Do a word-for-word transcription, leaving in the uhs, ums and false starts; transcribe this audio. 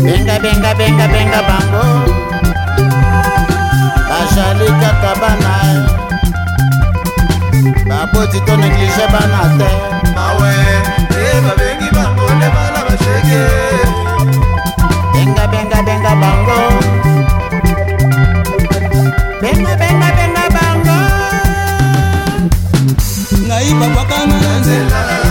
Benga benga benga benga bango bajali kaka bana baboti to néglige bana te awe e babengi bango le bana bashege benga benga benga bango benga benga benga bango ngai bakwakanga na nzela